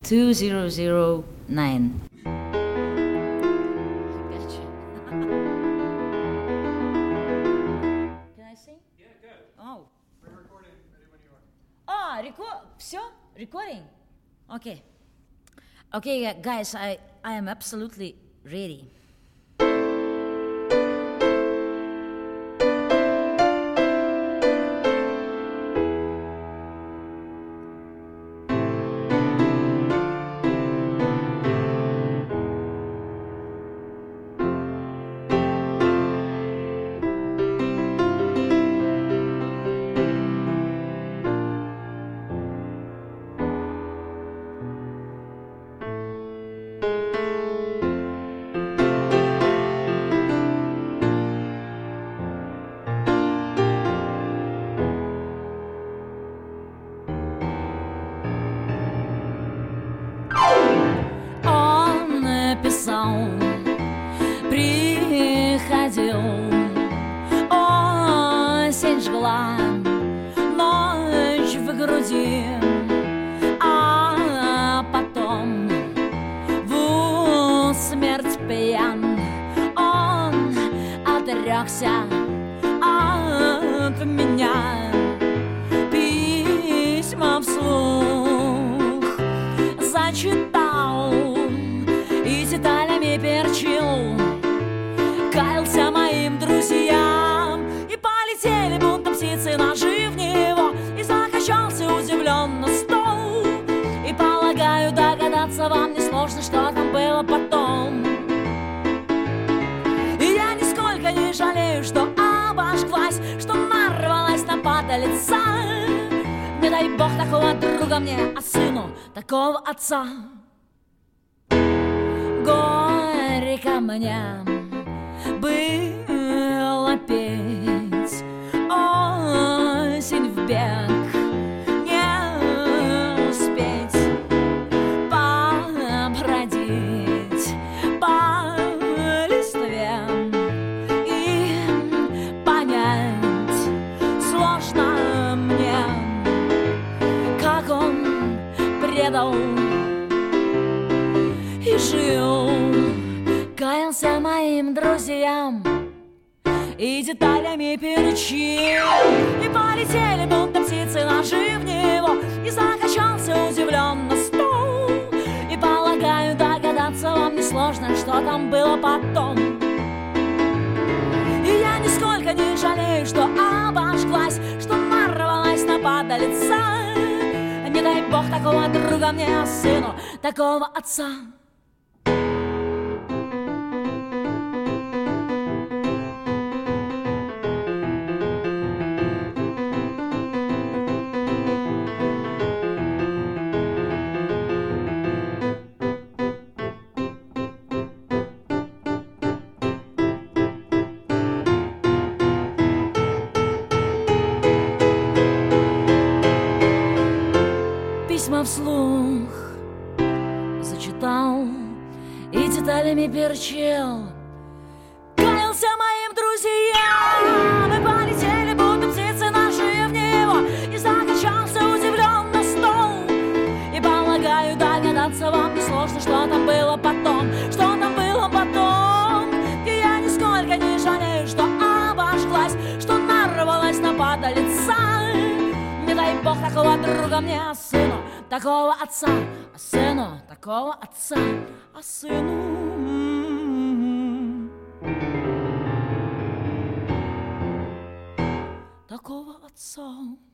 2009. Can I sing? Yeah, good. Oh. We're recording ready when you are. Все? Recording? Okay. Okay, guys, I am absolutely ready. Приходил, осень жгла, ночь в груди, а потом в усмерть пьян он отрекся от меня. Письма вслух зачитал и деталями перчил, каялся моим друзьям, и полетели будто птицы ножи в него, и закачался удивленно стол. И полагаю, догадаться вам несложно, что там было потом. И я нисколько не жалею, что обожглась, что нарвалась на падалица. Не дай бог такого друга мне, а сыну такого отца. Горько мне было петь осень в бег, не успеть побродить по листве и понять сложно мне, как он предал и жил. Каялся моим друзьям и деталями перечил, и полетели будто птицы ножи в него, и закачался удивленно стол. И полагаю, догадаться вам несложно, что там было потом. И я нисколько не жалею, что обожглась, что нарвалась на падалица. Не дай бог такого друга мне, а сыну такого отца. Письма вслух зачитал и деталями перчил, каялся моим друзьям, и полетели будто птицы ножи в него, и закачался удивленно стол. И полагаю, догадаться вам несложно, что там было потом, что там было потом. И я нисколько не жалею, что обожглась, что нарвалась на падалица. Не дай бог такого друга мне, а сыну такого отца, а сыну такого отца, а сыну такого отца.